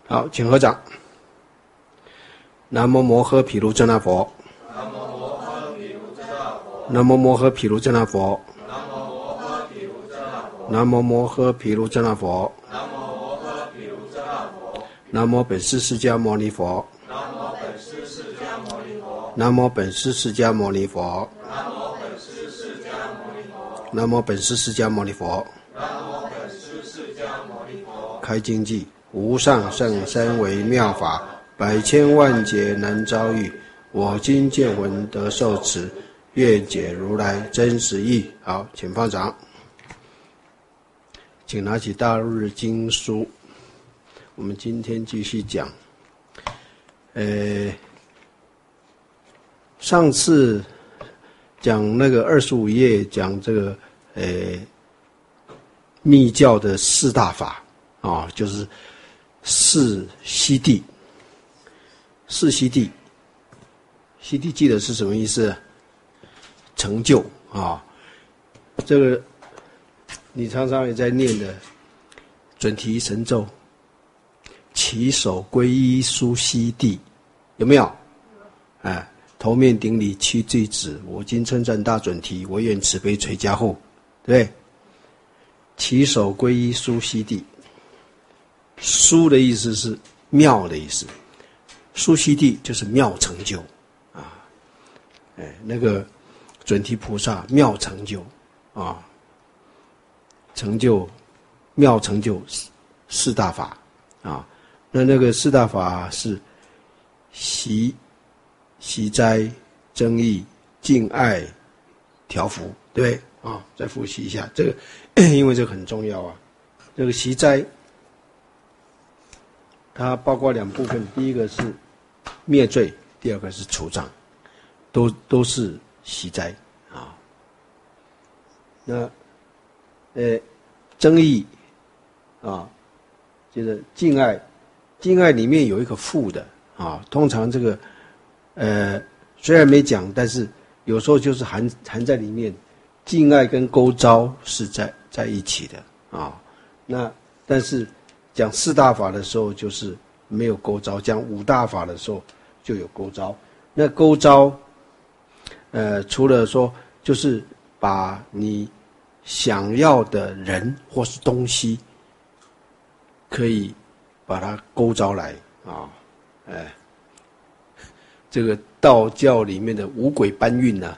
好，请合掌。南无摩诃毗卢遮那佛。南无摩诃毗卢遮那佛。南无摩诃毗卢遮那佛。南无本师释迦牟尼佛。南无本师释迦牟尼佛。南无本师释迦牟尼佛。开经偈：无上甚深微妙法，百千万劫难遭遇。我今见闻得受持，愿解如来真实义。好，请放掌。请拿起大日经书，我们今天继续讲。上次讲那个25页，讲这个密教的四大法啊，就是四悉地。四悉地，悉地记得是什么意思？成就啊，这个你常常也在念的准提神咒，起手皈依苏悉地，有没有？头面顶礼七罪子，我今称赞大准提，我愿慈悲垂加护，对不对？起手皈依苏悉地，苏的意思是妙的意思，苏悉地就是妙成就啊，那个准提菩萨妙成就啊，成就妙成就四大法啊，那个四大法是习斋、增益、敬爱、调伏，对不对啊？再复习一下这个，因为这个很重要啊。这个习斋，它包括两部分，第一个是灭罪，第二个是除障，都是习斋啊。那增益啊，就是敬爱，敬爱里面有一个父的啊，通常这个。虽然没讲，但是有时候就是含在里面，敬爱跟勾招是在一起的啊。那但是讲四大法的时候就是没有勾招，讲五大法的时候就有勾招。那勾招，除了说就是把你想要的人或是东西，可以把它勾招来啊，这个道教里面的五鬼搬运呐，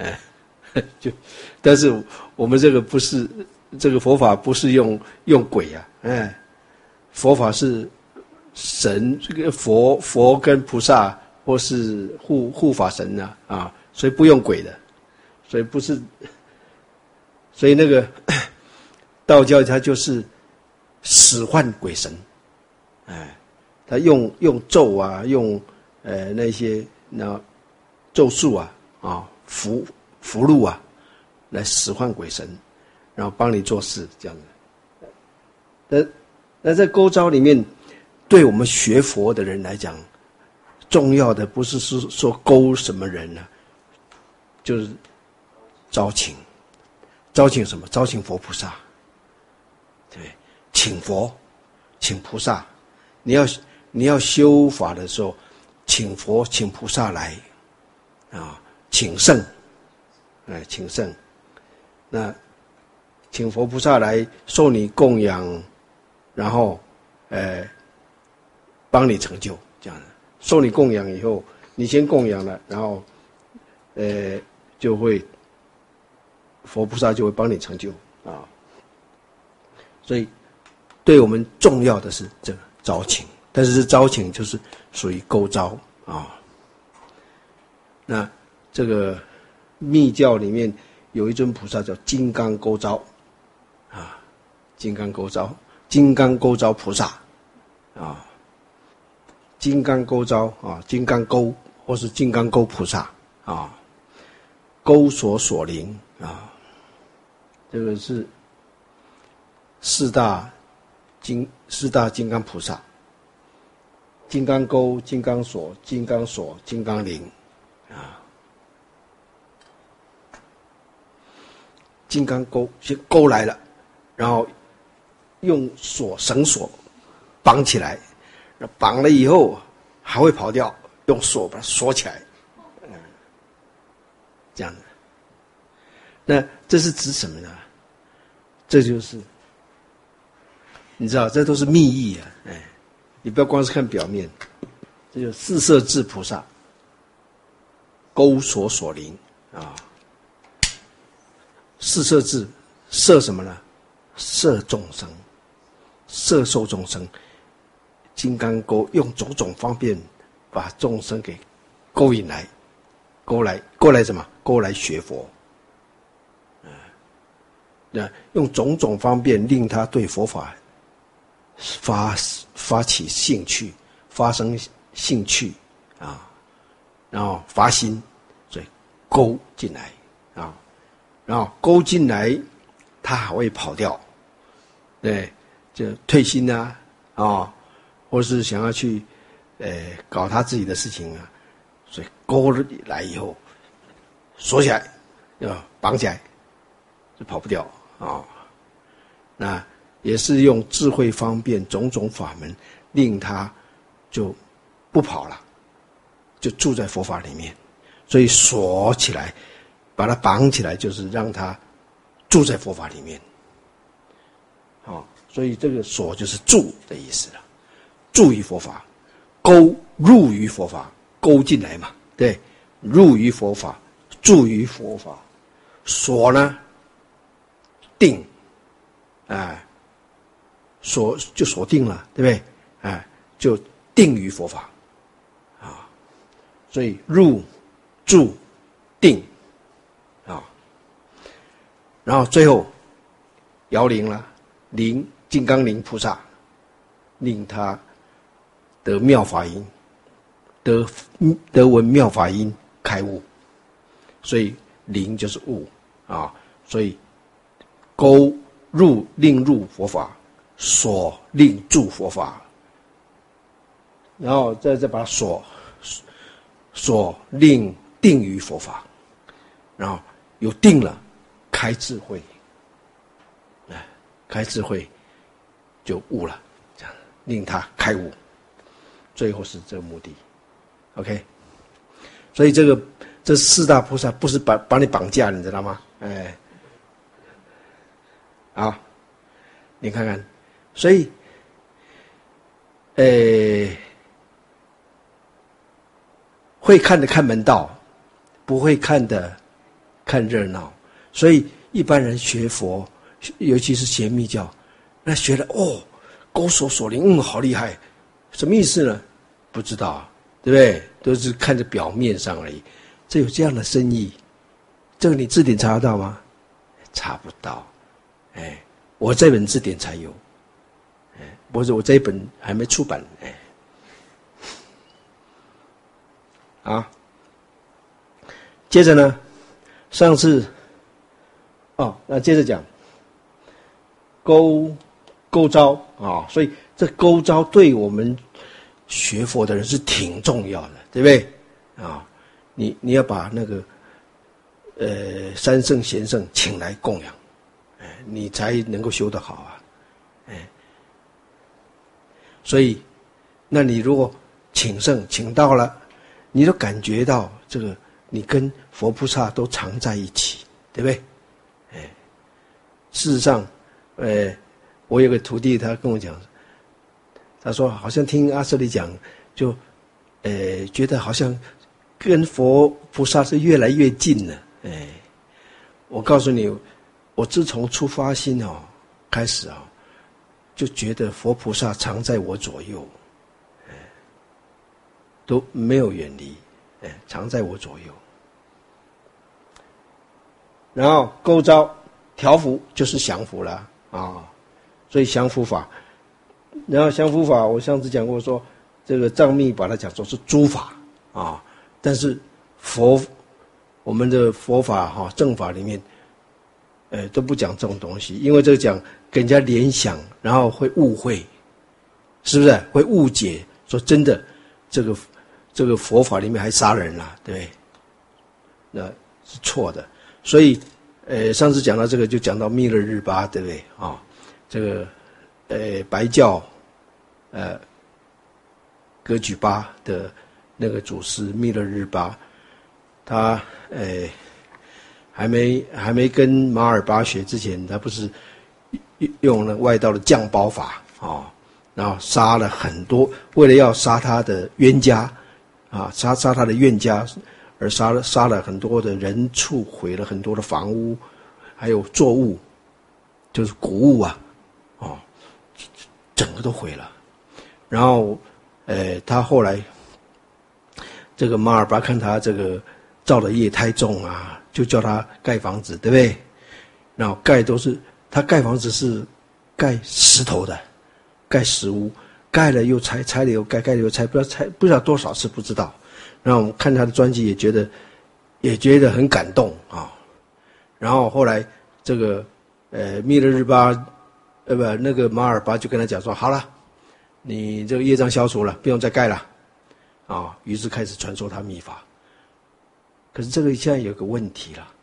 但是我们这个不是，这个佛法不是用鬼啊，佛法是神，这个佛跟菩萨或是护法神啊，所以不用鬼的，所以不是，所以那个道教它就是使唤鬼神，他用咒啊，用那些咒术啊符箓啊，来使唤鬼神，然后帮你做事这样的。那在勾招里面，对我们学佛的人来讲，重要的不是说勾什么人呢，就是招请什么？招请佛菩萨，对，请佛，请菩萨。你要修法的时候，请佛请菩萨来啊，请圣，请圣，那请佛菩萨来受你供养，然后帮你成就这样的。受你供养以后，你先供养了，然后就会佛菩萨就会帮你成就啊。所以对我们重要的是这个招请。但是招请就是属于勾招啊。那这个密教里面有一尊菩萨叫金刚勾招啊，金刚勾招菩萨啊，金刚勾招啊，金刚勾或是金刚勾菩萨啊，勾所灵啊，这个是四大金刚菩萨。金刚钩、金刚锁、金刚锁、金刚铃，啊，金刚钩先钩来了，然后用绳索绑起来， 绑了以后还会跑掉，用锁把它锁起来，这样的。那这是指什么呢？这就是你知道，这都是密意啊！你不要光是看表面，这就四摄智菩萨钩锁锁灵啊。四摄智摄什么呢？摄众生，摄受众生。金刚钩用种种方便把众生给勾引来，勾来什么？勾来学佛。用种种方便令他对佛法发起兴趣，发生兴趣啊，然后发心，所以勾进来啊，然后勾进来，他还会跑掉，对，就退心啊，或是想要去搞他自己的事情啊，所以勾了来以后，锁起来，绑起来，就跑不掉啊。那也是用智慧方便种种法门，令他就不跑了，就住在佛法里面。所以锁起来，把它绑起来，就是让他住在佛法里面。所以这个锁就是住的意思了，住于佛法，勾入于佛法，勾进来嘛，对，入于佛法，住于佛法。锁呢，定，锁就锁定了，对不对？就定于佛法，所以入、住、定，然后最后摇铃了，铃金刚铃菩萨，令他得妙法音，得闻妙法音，开悟。所以铃就是悟啊，所以勾入令入佛法，锁令住佛法，然后再把锁令定于佛法，然后有定了，开智慧，开智慧就悟了，这样令他开悟，最后是这个目的。OK， 所以这四大菩萨不是把你绑架，你知道吗？好，你看看，所以，会看的看门道，不会看的看热闹。所以一般人学佛，尤其是学密教，那学了勾锁锁灵，好厉害，什么意思呢？不知道，对不对？都是看着表面上而已。这有这样的深意，这个你字典查得到吗？查不到，我这本字典才有，不是我这一本还没出版，接着呢，上次，那接着讲勾招啊，所以这勾招对我们学佛的人是挺重要的，对不对？你要把那个三圣贤圣请来供养，你才能够修得好啊，所以，那你如果请圣请到了，你都感觉到这个你跟佛菩萨都常在一起，对不对？事实上，我有个徒弟，他跟我讲，他说好像听阿舍利讲，就觉得好像跟佛菩萨是越来越近了。我告诉你，我自从出发心开始就觉得佛菩萨常在我左右，都没有远离，常在我左右。然后勾招调伏就是降伏了所以降伏法，然后降伏法，我上次讲过说，这个藏密把它讲作是诸法但是我们的佛法正法里面，都不讲这种东西，因为这个讲给人家联想，然后会误会，是不是会误解？说真的，这个佛法里面还杀人了，对不对？那是错的。所以，上次讲到这个，就讲到密勒日巴，对不对这个白教， 格举巴的那个祖师密勒日巴，他还没跟马尔巴学之前，他不是用了外道的降包法然后杀了很多，为了要杀他的冤家杀他的冤家，而杀了很多的人畜，毁了很多的房屋，还有作物，就是谷物整个都毁了。然后他后来这个马尔巴看他这个造的业太重就叫他盖房子，对不对？然后他盖房子是盖石头的，盖石屋，盖了又拆，拆了又盖，盖了又拆，不知道多少次，不知道。然后我们看他的传记也觉得很感动然后后来这个密勒日巴那个马尔巴就跟他讲说，好了，你这个业障消除了，不用再盖了于是开始传授他密法。可是这个现在有个问题了，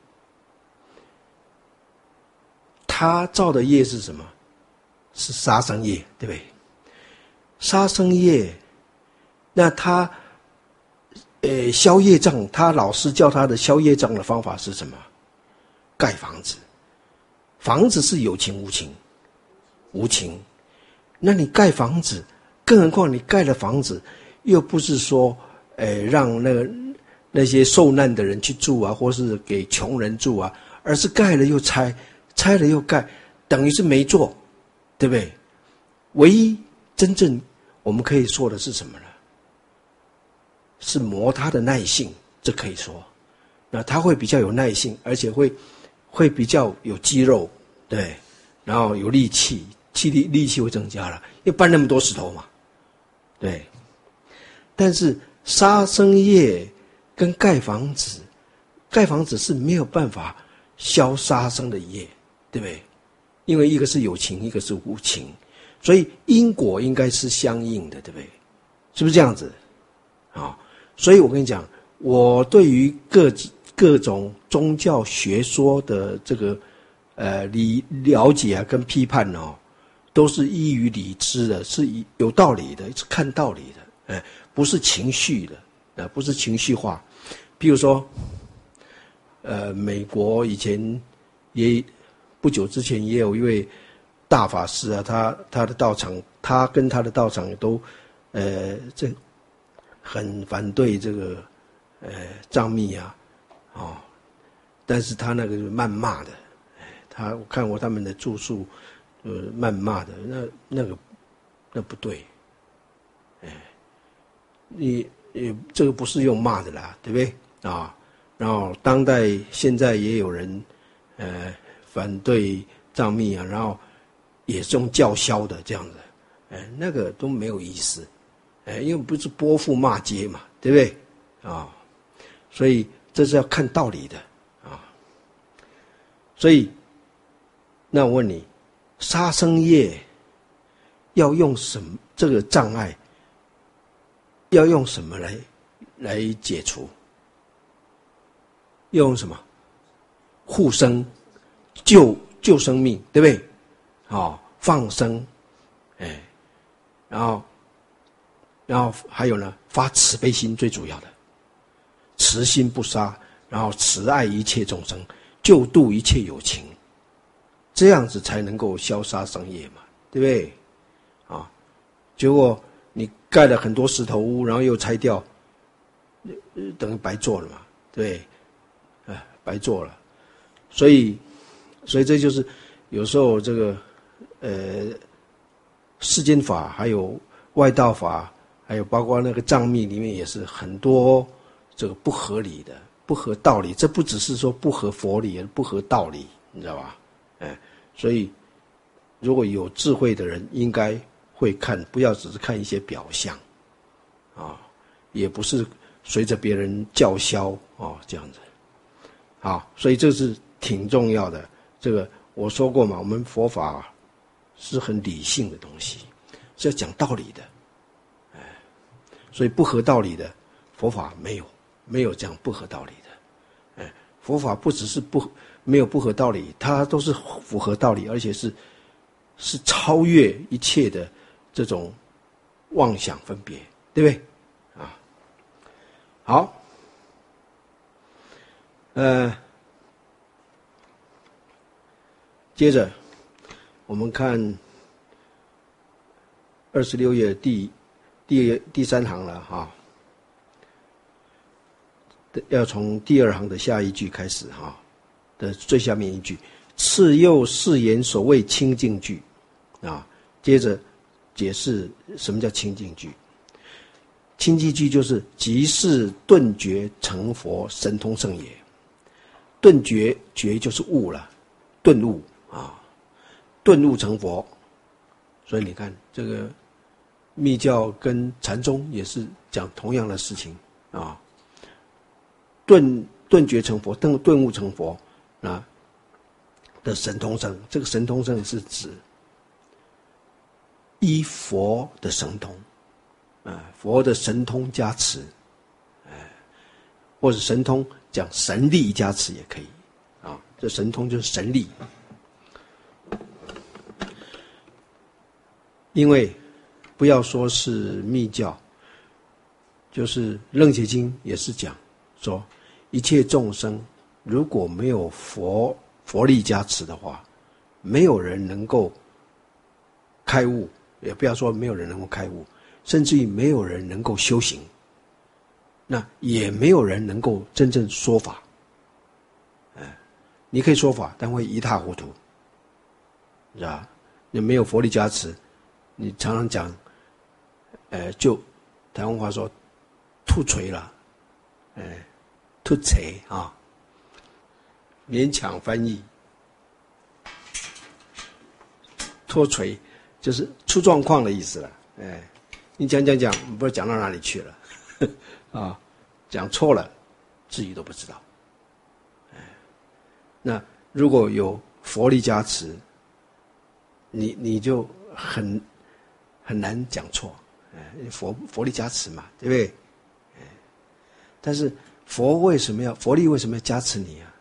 他造的业是什么？是杀生业，对不对？杀生业，那他消业障，他老师教他的消业障的方法是什么？盖房子。房子是有情无情？无情。那你盖房子，更何况你盖了房子，又不是说让那些受难的人去住或是给穷人住而是盖了又拆，拆了又盖，等于是没做，对不对？唯一真正我们可以说的是什么呢？是磨他的耐性，这可以说。那他会比较有耐性，而且会比较有肌肉，对，然后有力气，力气会增加了，因为搬那么多石头嘛，对。但是杀生业跟盖房子是没有办法消杀生的业，对不对？因为一个是有情，一个是无情，所以因果应该是相应的，对不对？是不是这样子所以我跟你讲，我对于各种宗教学说的这个了解跟批判都是依于理知的，是有道理的，是看道理的，不是情绪的，不是情绪化。譬如说，美国以前不久之前也有一位大法师他的道场，他跟他的道场也都这很反对这个藏密但是他那个是谩骂的，我看过他们的著述，谩骂的，那不对，你这个不是用骂的啦，对不对然后当代现在也有人反对藏密然后也是用叫嚣的这样子，那个都没有意思，因为不是泼妇骂街嘛，对不对所以这是要看道理的所以那我问你，杀生业要用什么？这个障碍要用什么来解除？要用什么？护生，救生命，对不对？放生，然后还有呢，发慈悲心，最主要的，慈心不杀，然后慈爱一切众生，救度一切有情，这样子才能够消杀生业嘛，对不对？结果你盖了很多石头屋，然后又拆掉，等于白做了嘛，对，白做了。所以这就是有时候这个世间法，还有外道法，还有包括那个藏密里面也是很多这个不合理的、不合道理。这不只是说不合佛理，不合道理，你知道吧？所以如果有智慧的人，应该会看，不要只是看一些表象，也不是随着别人叫嚣这样子。好，所以这是挺重要的。这个我说过嘛，我们佛法是很理性的东西，是要讲道理的。所以不合道理的佛法没有讲不合道理的。佛法不只是没有不合道理，它都是符合道理，而且是超越一切的这种妄想分别，对对不对？啊，好，接着我们看26页第3行了哈，要从第2行的下一句开始哈的最下面一句，次又是言所谓清净句啊，接着解释什么叫清净句。清净句就是即是顿觉成佛神通圣也。顿觉就是悟了，顿悟啊，顿悟成佛。所以你看这个密教跟禅宗也是讲同样的事情啊。顿觉成佛，顿悟成佛啊的神通圣，这个神通圣是指依佛的神通。佛的神通加持，或者神通讲神力加持也可以啊。这神通就是神力，因为不要说是密教，就是《楞伽经》也是讲说，一切众生如果没有佛力加持的话，没有人能够开悟，也不要说没有人能够开悟。甚至于没有人能够修行，那也没有人能够真正说法。你可以说法，但会一塌糊涂，是吧？你没有佛力加持，你常常讲，就台湾话说，吐锤了，吐锤啊，勉强翻译，脱锤就是出状况的意思了，你讲，不知道讲到哪里去了，啊，讲错了，自己都不知道。那如果有佛力加持，你就很难讲错，佛力加持嘛，对不对？但是佛力为什么要加持你啊？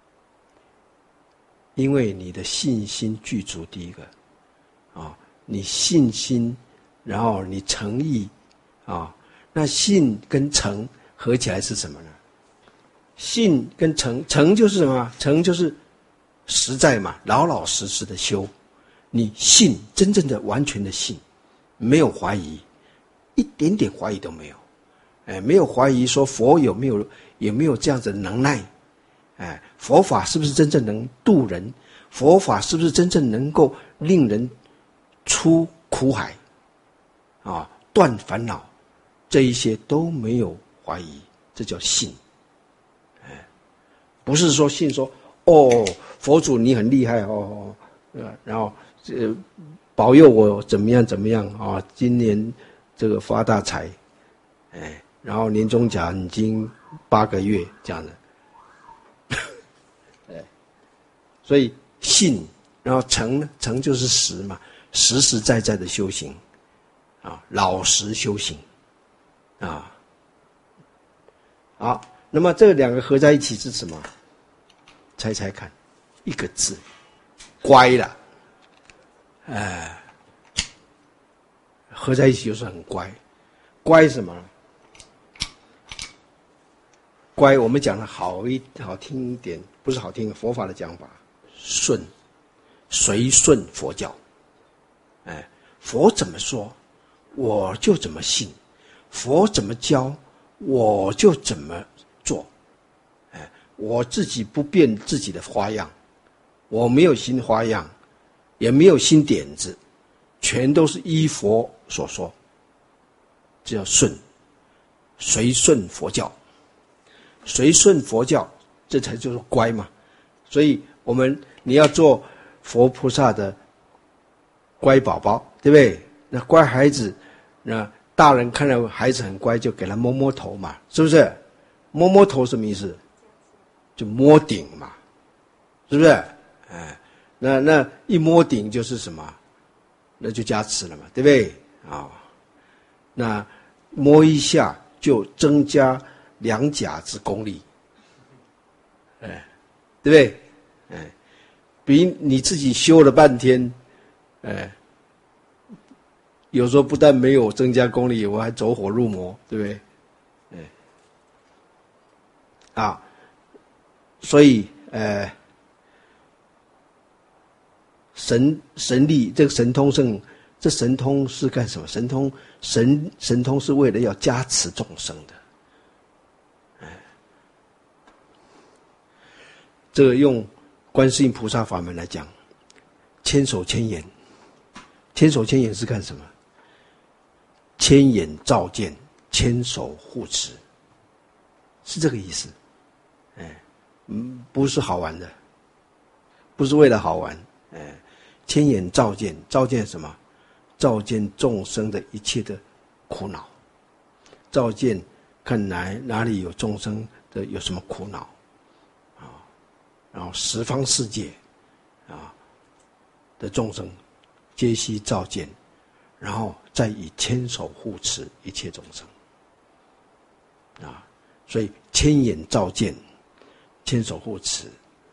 因为你的信心具足，第一个，啊，你信心。然后你诚意啊，那信跟诚合起来是什么呢？信跟诚就是什么？诚就是实在嘛，老老实实的修。你信，真正的完全的信，没有怀疑，一点点怀疑都没有。没有怀疑说佛有没有这样子的能耐？佛法是不是真正能度人？佛法是不是真正能够令人出苦海？啊，断烦恼，这一些都没有怀疑，这叫信。不是说信说佛祖你很厉害然后保佑我怎么样啊，今年这个发大财，然后年终奖已经8个月这样的，所以信，然后诚呢，诚就是实嘛，实实在在的修行。老实修行，好，那么这两个合在一起是什么？猜猜看，一个字，乖了，合在一起就是很乖。乖什么？乖，我们讲的好听一点，不是好听，佛法的讲法，随顺佛教。佛怎么说？我就怎么信，佛怎么教，我就怎么做。我自己不变自己的花样，我没有新花样，也没有新点子，全都是依佛所说，这叫随顺佛教，随顺佛教，这才就是乖嘛。所以你要做佛菩萨的乖宝宝，对不对？那乖孩子，那大人看到孩子很乖，就给他摸摸头嘛，是不是？摸摸头什么意思？就摸顶嘛，是不是？那一摸顶就是什么？那就加持了嘛，对不对？那摸一下就增加2甲之功力，对不对？比你自己修了半天， 有时候不但没有增加功力，我还走火入魔，对不对？所以神力这个神通圣，这神通是干什么？神通是为了要加持众生的。这个用观世音菩萨法门来讲，千手千眼，千手千眼是干什么？千眼照见，千手护持，是这个意思。不是好玩的，不是为了好玩。千眼照见，照见什么？照见众生的一切的苦恼，照见看哪里有众生的有什么苦恼然后十方世界的众生皆悉照见，然后再以千手护持一切众生所以千眼照见，千手护持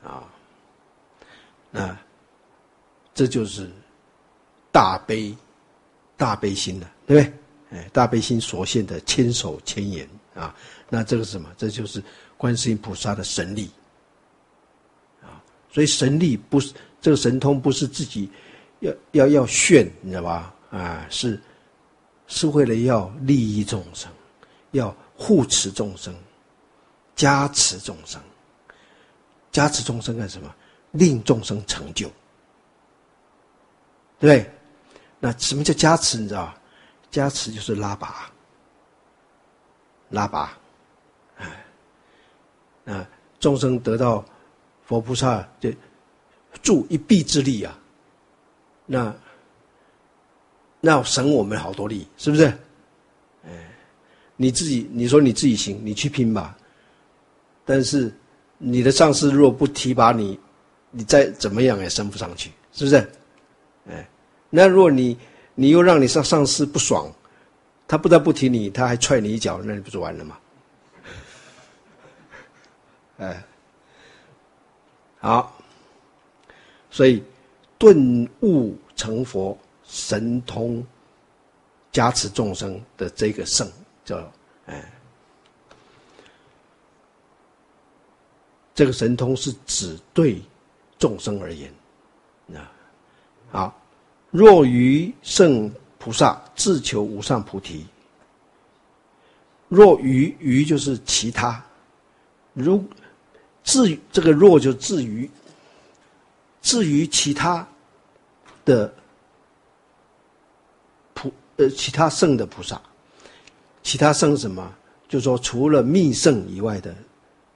那这就是大悲心了，对不对？大悲心所现的千手千眼那这个是什么？这就是观世音菩萨的神力所以神力不是这个神通，不是自己要炫，你知道吧？是为了要利益众生，要护持众生，加持众生。加持众生干什么？令众生成就，对不对？那什么叫加持？你知道？加持就是拉拔，众生得到佛菩萨的助一臂之力那要省我们好多力，是不是？你说你自己行，你去拼吧。但是你的上司若不提拔你，你再怎么样也升不上去，是不是？那如果你又让你上司不爽，他不但不提你，他还踹你一脚，那你不是完了吗？好，所以顿悟成佛，神通加持众生的这个圣叫这个神通是只对众生而言好，若于圣菩萨自求无上菩提，若于就是其他，至于这个若就至于其他的其他圣的菩萨，其他圣是什么？就是说除了密圣以外的，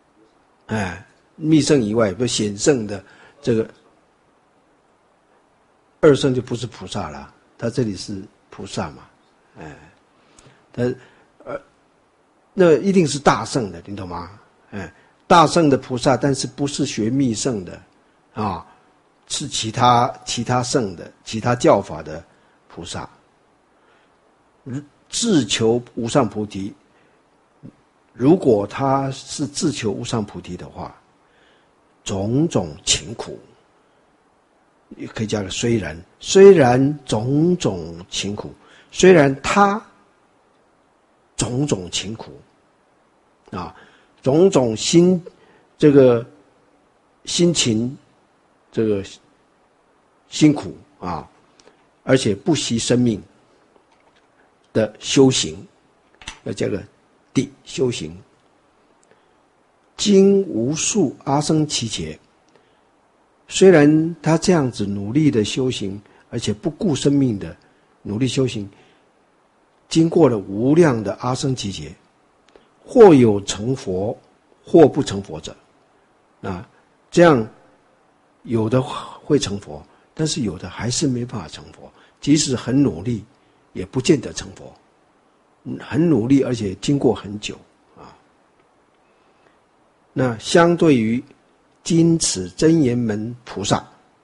密圣以外不显圣的这个二圣就不是菩萨了，他这里是菩萨嘛，那一定是大圣的，你懂吗？大圣的菩萨，但是不是学密圣的是其他圣的其他教法的菩萨，自求无上菩提。如果他是自求无上菩提的话，种种勤苦，也可以加个虽然种种勤苦，虽然他种种勤苦种种这个辛勤，这个辛苦而且不惜生命的修行，要加个地修行，经无数阿僧祇劫，虽然他这样子努力的修行，而且不顾生命的努力修行，经过了无量的阿僧祇劫，或有成佛，或不成佛者这样有的会成佛，但是有的还是没办法成佛，即使很努力也不见得成佛，很努力而且经过很久那相对于今此真言门菩萨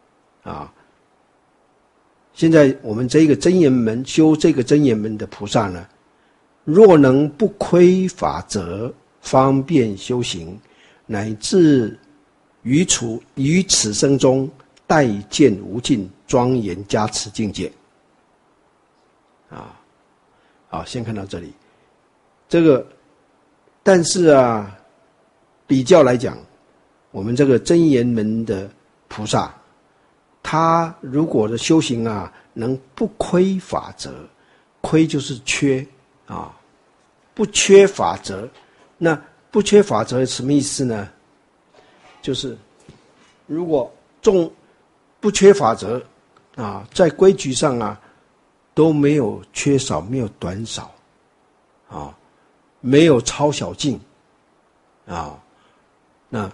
现在我们这个真言门修这个真言门的菩萨呢，若能不亏法则，方便修行，乃至于此生中待见无尽庄严加持境界啊。好，先看到这里。这个，但是啊，比较来讲，我们这个真言门的菩萨，他如果的修行啊，能不亏法则，亏就是缺啊，不缺法则。那不缺法则什么意思呢？就是如果不缺法则啊，在规矩上啊都没有缺少，没有短少啊，没有超小径啊，那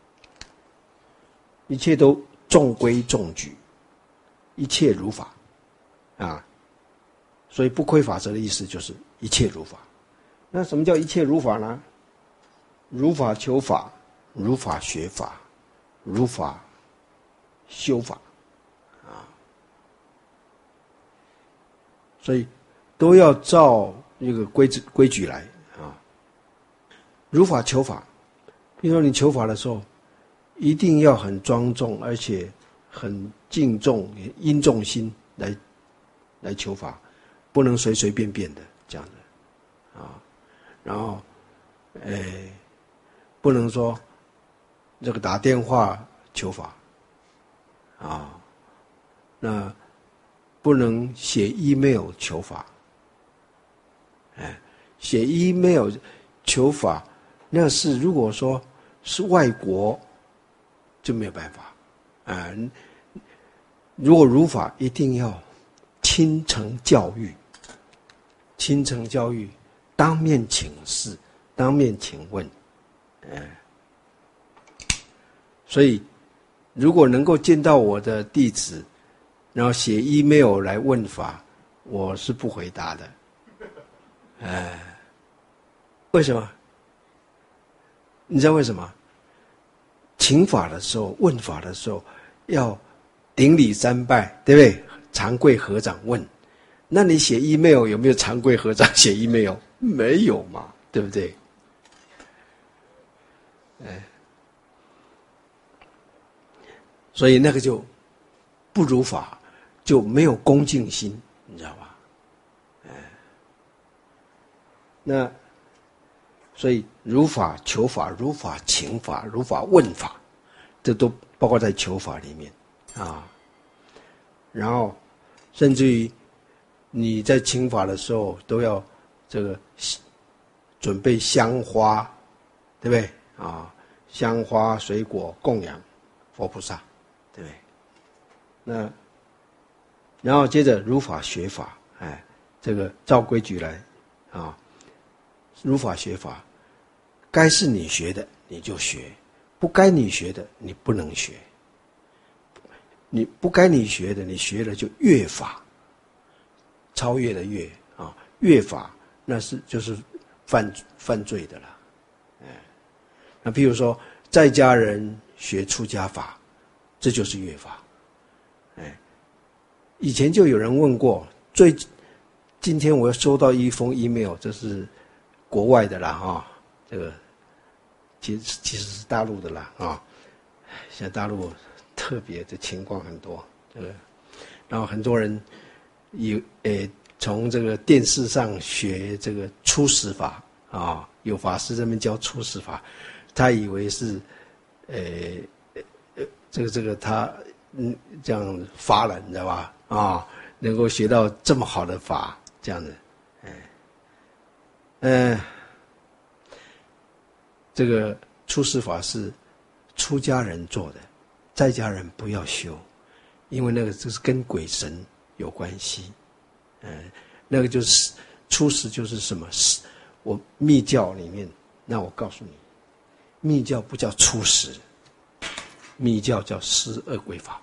一切都中规中矩，一切如法啊。所以不亏法则的意思就是一切如法。那什么叫一切如法呢？如法求法，如法学法，如法修法啊。所以都要照一个规矩来啊。如法求法，比如说你求法的时候，一定要很庄重，而且很敬重、殷重心来求法，不能随随便便的这样的啊。然后，不能说这个打电话求法啊，那不能写 email 求法，写 email 求法，那是如果说是外国就没有办法啊。如果如法，一定要亲诚教育，亲诚教育，当面请示，当面请问，所以如果能够见到我的弟子，然后写 email 来问法，我是不回答的。为什么？你知道为什么？请法的时候，问法的时候，要顶礼三拜，对不对？长跪合掌问。那你写 email 有没有长跪合掌写 email？ 没有嘛，对不对？所以那个就不如法，就没有恭敬心，你知道吧？那所以如法求法，如法请法，如法问法，这都包括在求法里面啊。然后甚至于你在请法的时候，都要这个准备香花，对不对啊？香花水果供养佛菩萨，对不对？那然后接着如法学法，这个照规矩来啊。如法学法，该是你学的你就学，不该你学的你不能学。你不该你学的，你学了就越法，超越的越啊，越法那是就是犯罪的了。那譬如说在家人学出家法，这就是越法。以前就有人问过，今天我收到一封 email， 这是国外的啦哈，这个其实是大陆的啦啊。现在大陆特别的情况很多，这个，然后很多人从这个电视上学这个出世法啊，有法师这边教出世法，他以为是这个他这样发了，你知道吧？啊，能够学到这么好的法，这样子，这个出世法是出家人做的，在家人不要修，因为那个就是跟鬼神有关系。那个就是出世就是什么？我密教里面，那我告诉你，密教不叫出世，密教叫施恶鬼法。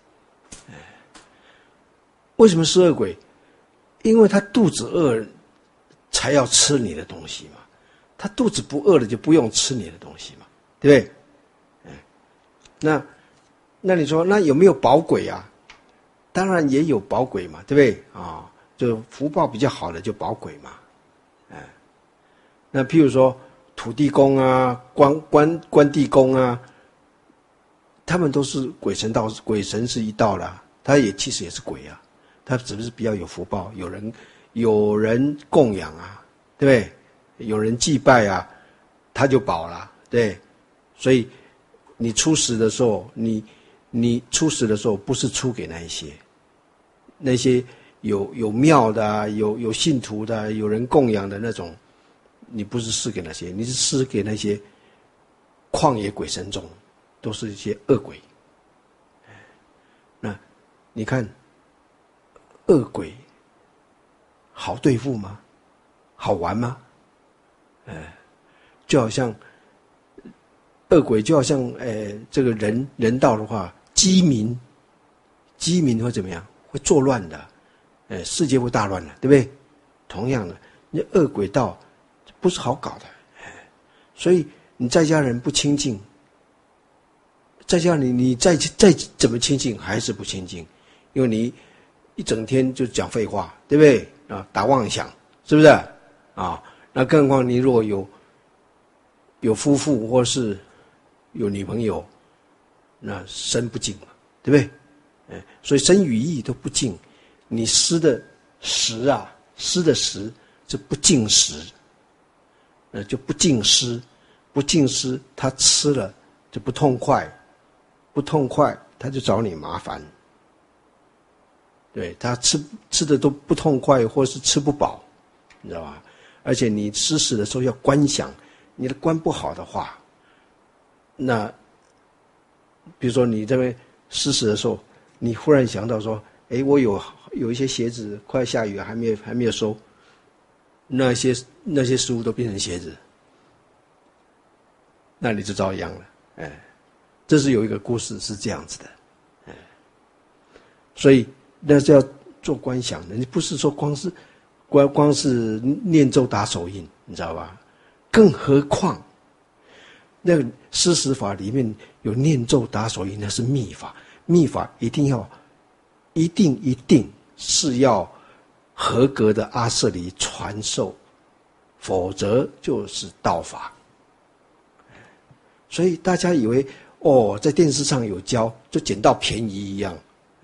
为什么施恶鬼？因为他肚子饿才要吃你的东西嘛，他肚子不饿了就不用吃你的东西嘛，对不对？那你说那有没有保鬼啊？当然也有保鬼嘛，对不对啊？就福报比较好的就保鬼嘛，那譬如说土地公啊、关帝公啊，他们都是鬼神是一道啦，他其实也是鬼啊，他只是比较有福报， 有人供养啊，对不对？有人祭拜啊，他就饱了，对。所以你出食的时候，你出食的时候不是出给那些有庙的啊，有信徒的啊，有人供养的那种，你不是施给那些，你是施给那些旷野鬼神众，都是一些恶鬼。那你看恶鬼好对付吗？好玩吗？就好像恶鬼就好像这个人道的话，饥民会怎么样？会作乱的，世界会大乱的，对不对？同样的，你恶鬼道不是好搞的，所以你在家人不亲近，在家里你再怎么亲近还是不亲近，因为你一整天就讲废话，对不对？啊，打妄想，是不是？啊，那更何况你如果有夫妇或是有女朋友，那身不净嘛，对不对？所以身语意都不净，你施的食啊，施的食就不净食，就不净施，不净施，他吃了就不痛快，不痛快他就找你麻烦，对，他吃的都不痛快，或是吃不饱，你知道吧？而且你施食的时候要观想，你的观不好的话，那比如说你这边施食的时候，你忽然想到说，我有一些鞋子快下雨还没有收，那些食物都变成鞋子，那你就遭殃了。这是有一个故事是这样子的，所以那是要做观想的，你不是说光是念咒打手印，你知道吧？更何况那个施食法里面有念咒打手印，那是密法，密法一定是要合格的阿舍离传授，否则就是道法。所以大家以为在电视上有教，就捡到便宜一样，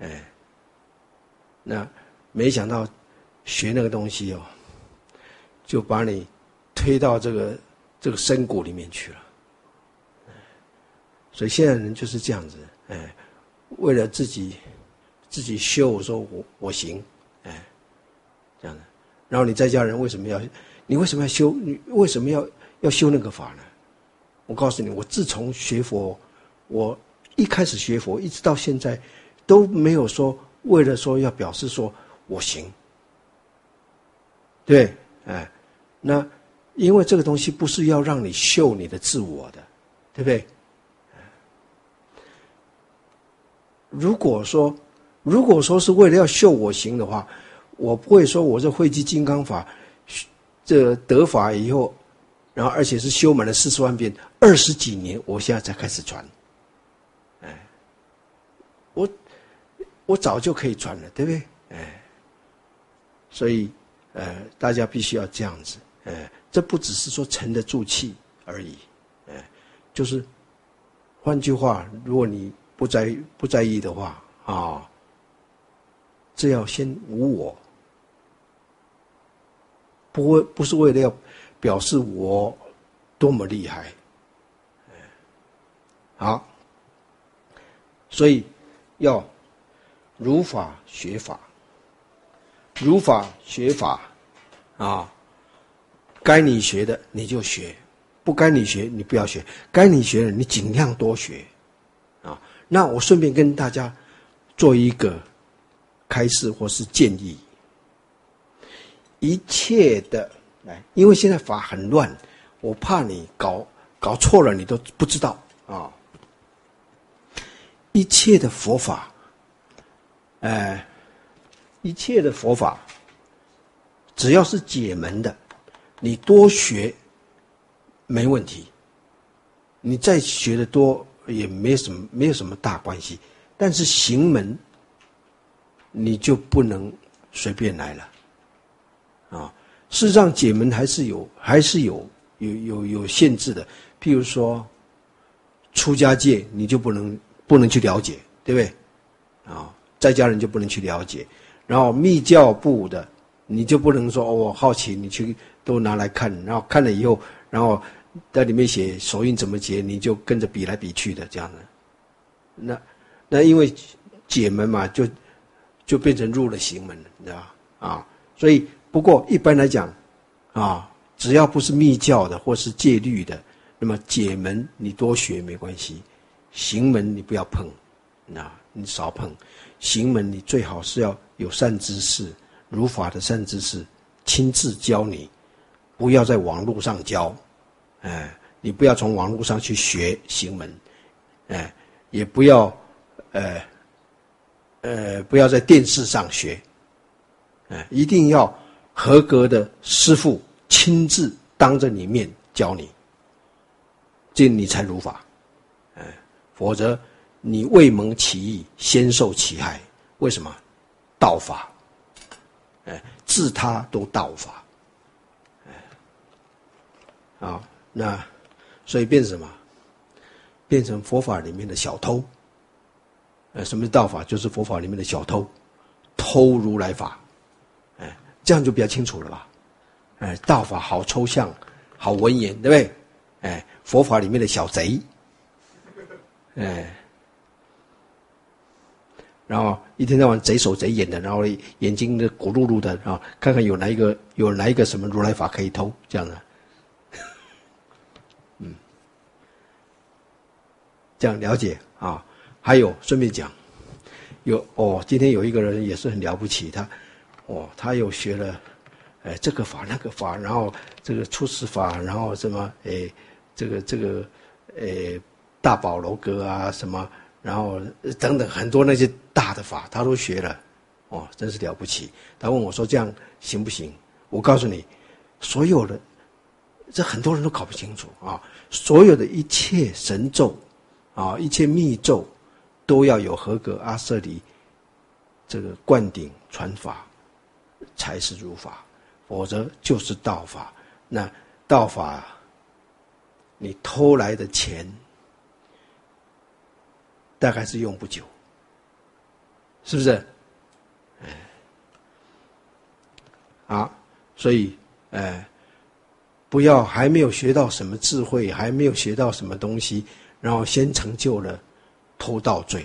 那没想到学那个东西就把你推到这个深谷里面去了。所以现在人就是这样子，为了自己修，说我行，这样的。然后你在家人为什么要修？你为什么要修那个法呢？我告诉你，我自从学佛，我一开始学佛一直到现在，都没有说为了说要表示说我行，对，那因为这个东西不是要让你秀你的自我的，对不对？如果说是为了要秀我行的话，我不会说我这慧基金刚法，这得法以后，然后而且是修满了40万遍，20几年，我现在才开始传，我早就可以传了，对不对？所以大家必须要这样子，这不只是说沉得住气而已，就是换句话，如果你不在意的话这要先无我，不是为了要表示我多么厉害，好，所以要如法学法，如法学法该你学的你就学，不该你学你不要学，该你学的你尽量多学那我顺便跟大家做一个开示或是建议，一切的因为现在法很乱，我怕你搞错了你都不知道一切的佛法一切的佛法只要是解门的，你多学没问题，你再学的多也没有什么大关系，但是行门你就不能随便来了事实上解门还是有限制的，譬如说出家戒你就不能去了解，对不对在家人就不能去了解，然后密教部的你就不能说哦，我好奇，你去都拿来看，然后看了以后，然后在里面写手印怎么结，你就跟着比来比去的这样的。那因为解门嘛，就变成入了行门了，你知道吧？啊，所以不过一般来讲，啊，只要不是密教的或是戒律的，那么解门你多学没关系，行门你不要碰，你少碰。行门你最好是要有善知识，如法的善知识亲自教你，不要在网络上教，你不要从网络上去学行门，也不要不要在电视上学，一定要合格的师父亲自当着你面教你，这你才如法，否则你未蒙其意，先受其害。为什么？道法，自他都道法，那所以变成什么？变成佛法里面的小偷。什么是道法？就是佛法里面的小偷，偷如来法，这样就比较清楚了吧？道法好抽象，好文言，对不对？佛法里面的小贼，然后一天到晚贼手贼眼的，然后眼睛的鼓噜噜的，然后看看有哪一个什么如来法可以偷，这样的，这样了解啊。还有顺便讲，今天有一个人也是很了不起，他又学了，这个法那个法，然后这个出世法，然后什么这个大宝楼阁啊什么，然后等等很多那些大的法他都学了，真是了不起。他问我说这样行不行？我告诉你，所有的这很多人都搞不清楚啊，所有的一切神咒啊，一切密咒。都要有合格阿舍离这个灌顶传法才是如法，否则就是道法。那道法你偷来的钱大概是用不久，是不是？所以不要还没有学到什么智慧，还没有学到什么东西，然后先成就了偷盗罪，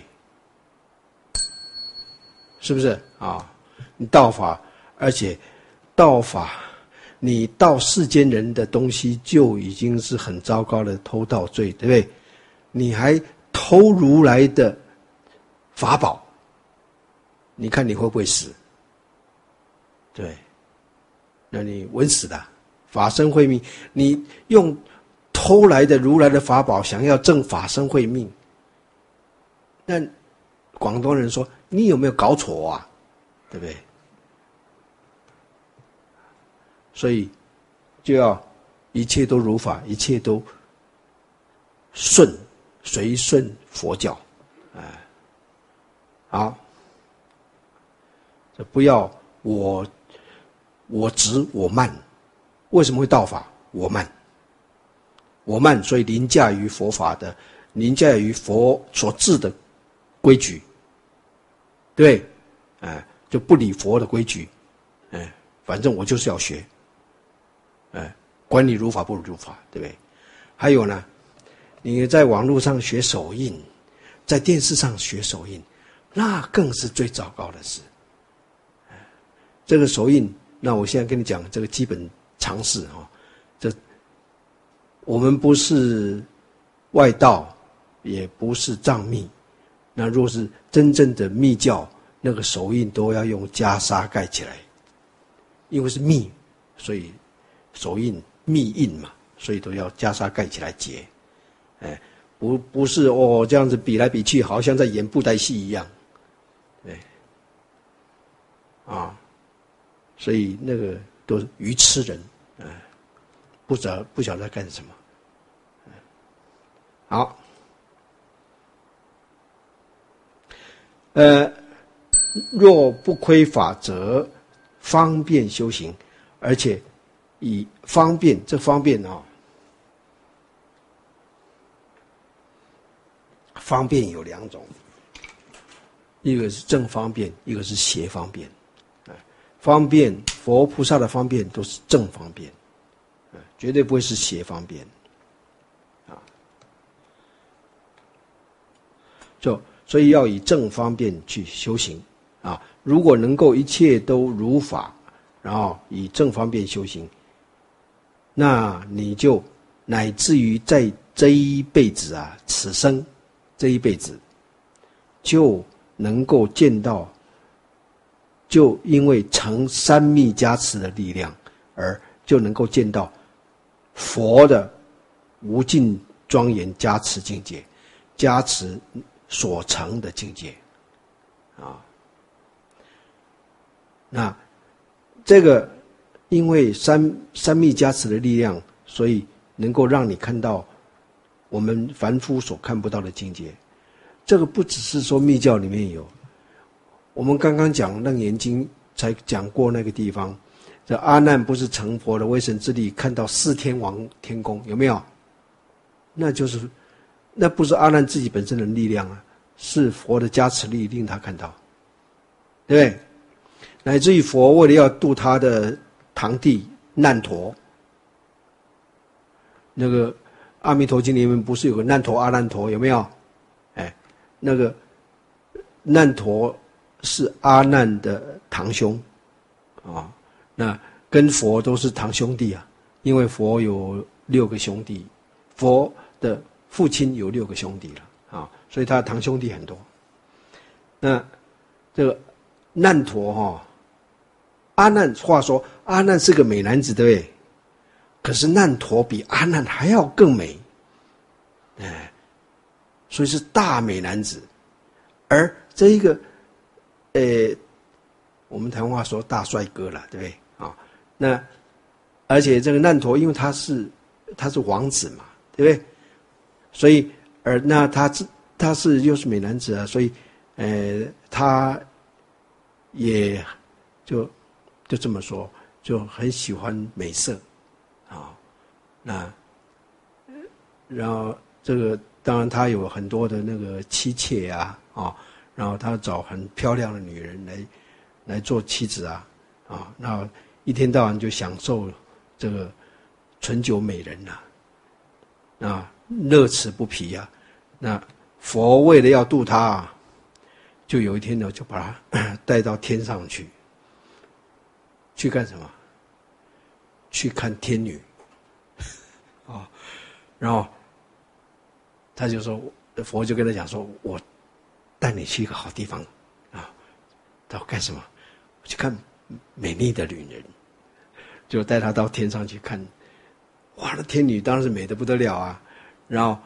是不是啊？你道法，而且道法，你盗世间人的东西就已经是很糟糕的偷盗罪，对不对？你还偷如来的法宝，你看你会不会死？对，那你稳死的，法身慧命，你用偷来的如来的法宝想要证法身慧命。那广东人说你有没有搞错啊？对不对？所以就要一切都如法，一切都随顺佛教，好，不要我执我慢。为什么会道法？我慢，所以凌驾于佛法的，凌驾于佛所制的规矩，对，就不理佛的规矩，反正我就是要学，管你如法不如法，对不对？还有呢，你在网络上学手印，在电视上学手印，那更是最糟糕的事。这个手印，那我现在跟你讲这个基本常识哈，我们不是外道，也不是藏密。那若是真正的密教，那个手印都要用袈裟盖起来，因为是密，所以手印密印嘛，所以都要袈裟盖起来结。不是这样子比来比去，好像在演布袋戏一样，对，所以那个都是愚痴人，不晓得在干什么。好，若不窥法则，方便修行，而且以方便，这方便方便有两种，一个是正方便，一个是邪方便。方便佛菩萨的方便都是正方便，绝对不会是邪方便，啊，所以要以正方便去修行，啊，如果能够一切都如法，然后以正方便修行，那你就乃至于在这一辈子啊，此生这一辈子就能够见到，就因为成三密加持的力量，而就能够见到佛的无尽庄严加持境界，加持所成的境界，啊，那这个因为三密加持的力量，所以能够让你看到我们凡夫所看不到的境界。这个不只是说密教里面有，我们刚刚讲《楞严经》才讲过那个地方，这阿难不是成佛的威神之力，看到四天王天宫，有没有？那不是阿难自己本身的力量啊，是佛的加持力令他看到，对不对？乃至于佛为了要度他的堂弟难陀，那个《阿弥陀经》里面不是有个难陀阿难陀，有没有？哎，那个难陀是阿难的堂兄啊，那跟佛都是堂兄弟啊，因为佛有6个兄弟，佛的父亲有6个兄弟了啊，所以他的堂兄弟很多。那这个难陀哈，阿难话说阿难是个美男子，对不对？可是难陀比阿难还要更美，哎，所以是大美男子。而这一个，我们台湾话说大帅哥了，对不对啊？那而且这个难陀，因为他是王子嘛，对不对？所以那他是又是美男子啊，所以他也就这么说，就很喜欢美色啊。那然后这个当然他有很多的那个妻妾啊，然后他找很漂亮的女人来做妻子啊，那一天到晚就享受这个醇酒美人啊，乐此不疲啊。那佛为了要度他啊，就有一天呢，就把他带到天上去干什么？去看天女啊。然后他就说，佛就跟他讲说，我带你去一个好地方啊。他说干什么？去看美丽的女人。就带他到天上去看，哇，那天女当然是美得不得了啊。然后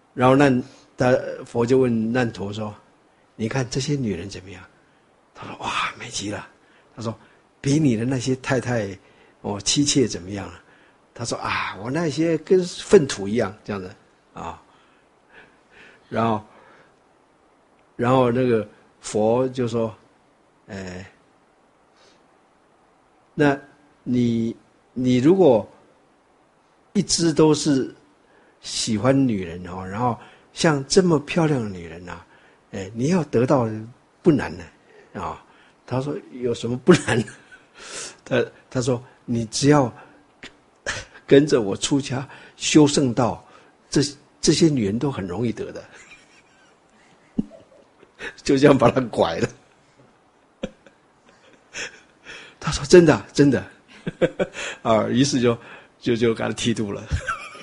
佛就问难陀说，你看这些女人怎么样？他说哇，美极了。他说比你的那些太太妻妾怎么样了？他说啊，我那些跟粪土一样，这样的啊。然后那个佛就说，那你如果一直都是喜欢女人然后像这么漂亮的女人啊，你要得到不难的啊。他说有什么不难？他说你只要跟着我出家修圣道，这些女人都很容易得的。就这样把他拐了。他说真的真的啊，于是就给他剃度了。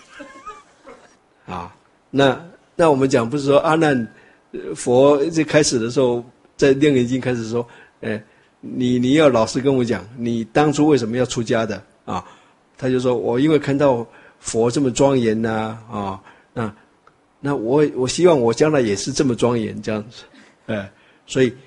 啊，那我们讲不是说阿难佛最开始的时候在《楞严经》开始说，你要老实跟我讲，你当初为什么要出家的啊？他就说我因为看到佛这么庄严啊，那我希望我将来也是这么庄严这样子，所以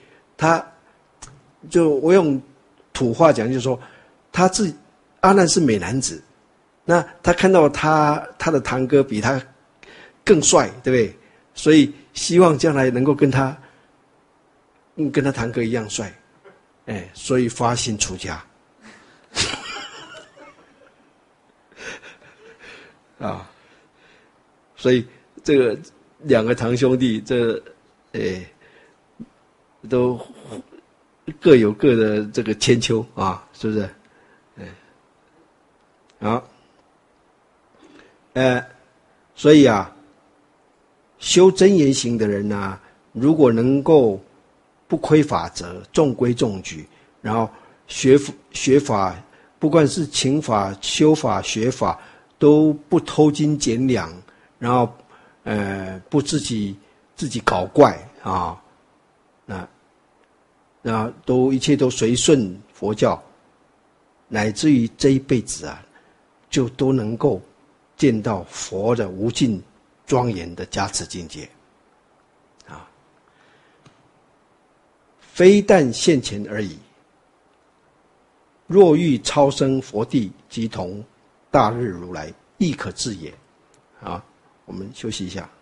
我用土话讲，就是说阿难是美男子，那他看到他的堂哥比他更帅，对不对？所以希望将来能够跟他堂哥一样帅，所以发心出家。啊，所以这个2个堂兄弟，都各有各的这个千秋啊，是不是啊，所以啊，修真言行的人啊，如果能够不亏法则，中规中矩，然后学法，不管是勤法、修法、学法，都不偷斤减两，然后不自己搞怪啊，那一切都随顺佛教，乃至于这一辈子啊，就都能够见到佛的无尽庄严的加持境界啊！非但现前而已，若欲超生佛地，即同大日如来，亦可至也。啊，我们休息一下。